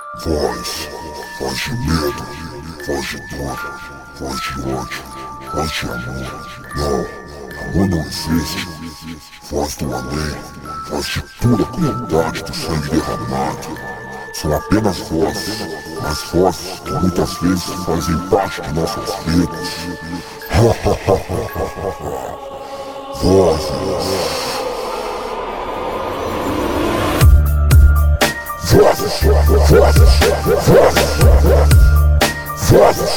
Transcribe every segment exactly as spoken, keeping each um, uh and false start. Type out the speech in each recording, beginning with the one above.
Voz, voz de medo, voz de dor, voz de ódio, voz de amor. Não, amor não existe. Voz do além, voz de pura crueldade do sangue derramado. São apenas vozes, mas vozes que muitas vezes fazem parte de nossas vidas. Vozes. Vozes, vozes, vozes, vozes, vozes,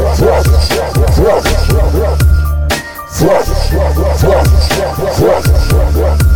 vozes, vozes, vozes.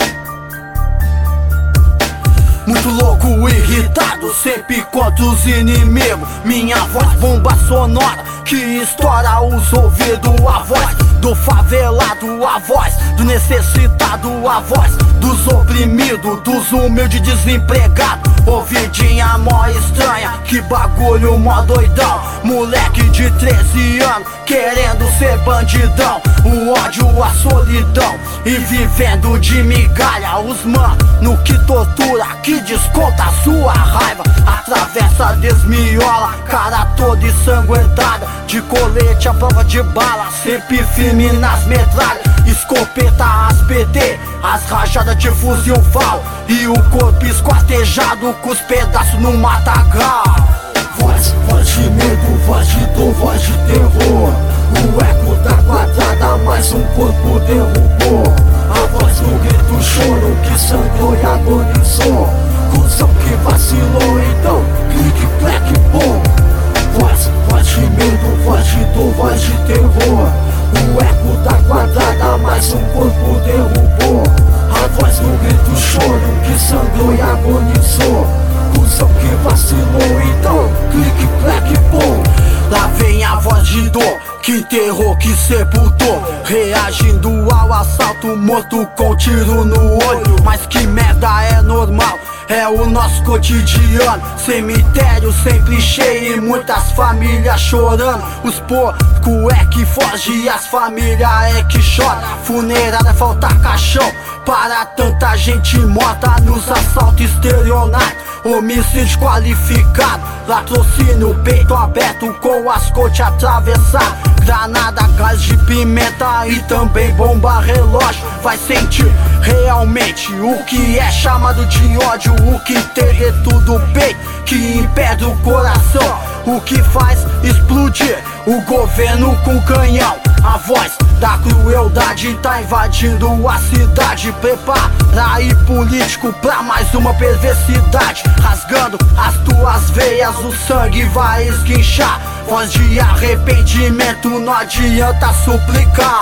Muito louco, irritado, sempre contra os inimigos. Minha voz bomba sonora que estoura os ouvidos. A voz do favelado, a voz do necessitado, a voz dos oprimidos, dos humildes desempregados. Ouvidinha mó estranha, que bagulho mó doidão. Moleque de treze anos, querendo ser bandidão. O ódio, a solidão e vivendo de migalha. Os mano que tortura, que desconta a sua raiva. Atravessa, desmiola, cara toda ensanguentada. De colete à prova de bala, sempre firme nas metralhas. Escopeta, as P D, as rajadas de fuzil fal. E o corpo esquartejado com os pedaços no matagal. Voz, voz de medo, voz de dor, voz de terror. O eco da quadrada, mais um corpo derrubou. A voz do grito, choro que sangrou e agonizou. Cusão que vacilou, então clique, clack, bom. Voz, voz de medo, voz de dor, voz de terror. O eco da quadrada, mais um corpo derrubou. A voz do grito, choro que sangrou e agonizou. Cusão que vacilou, então clique, clack, bom. Lá vem a voz de dor, que terror que sepultou. Reagindo ao assalto, morto com tiro no olho. Mas que merda, é normal, é o nosso cotidiano. Cemitério sempre cheio e muitas famílias chorando. Os porcos é que fogem e as famílias é que choram. Funerária falta caixão para tanta gente morta nos assaltos estelionatos. Homicídio qualificado, latrocínio, peito aberto com as coxas atravessadas. Granada, gás de pimenta e também bomba relógio. Vai sentir realmente o que é chamado de ódio. O que tem dentro do peito, que impede o coração. O que faz explodir o governo com canhão. A voz da crueldade tá invadindo a cidade. Prepara aí político pra mais uma perversidade. Rasgando as tuas veias, o sangue vai esguinchar. Voz de arrependimento, não adianta suplicar.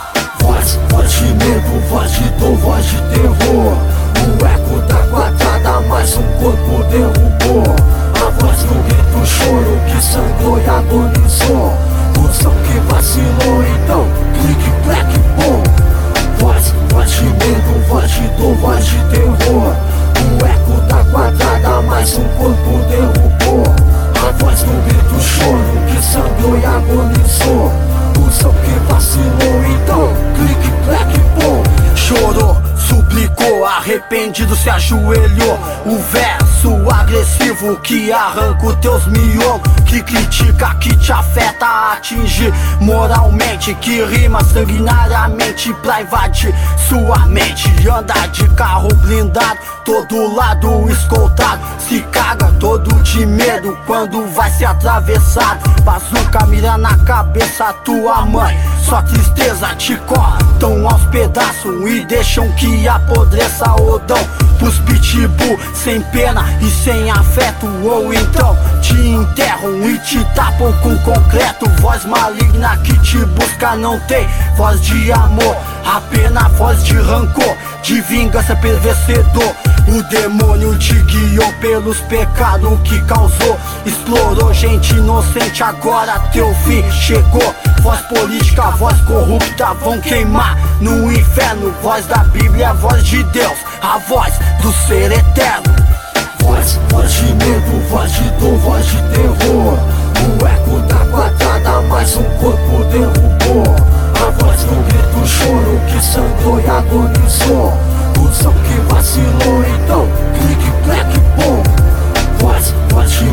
Voz, voz de medo, voz de dor, voz de terror. O eco da quadrada, mais um corpo derrubou. A voz do grito, choro que sangrou e agonizou. Cusão que vacilou, então clique, clack, bom. Voz, voz de medo, voz de dor, voz de terror. O eco da quadrada, mais um corpo derrubou. A voz do grito, choro que sangrou e agonizou. Cusão que vacilou, então clique, clack, bom. Chorou, suplicou, arrependido se ajoelhou. O verso agressivo que arranca os teus miolos. Que critica, que te afeta, atinge moralmente. Que rima sanguinariamente pra invadir sua mente. Anda de carro blindado, todo lado escoltado. Se caga todo de medo quando vai ser atravessado. Bazuca mira na cabeça tua mãe, só tristeza te cortam aos pedaços e deixam que apodreça o dão. Pros pitbull sem pena e sem afeto. Ou então te enterram e te tapam com concreto. Voz maligna que te busca não tem voz de amor, apenas voz de rancor, de vingança perversedor. O demônio te guiou pelos pecados que causou. Explorou gente inocente, agora teu fim chegou. Voz política, voz corrupta vão queimar no inferno. Voz da Bíblia, voz de Deus, a voz do ser eterno. Voz, voz de medo, voz de dor, voz de terror. O eco da quadrada, mais um corpo derrubou. A voz do grito, choro que sangrou e agonizou. Cusão que vacilou, então clique, clack, bom. Voz, voz de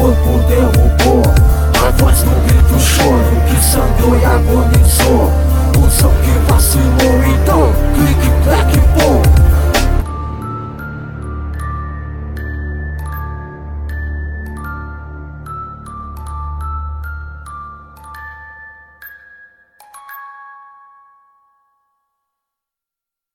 corpo derruba.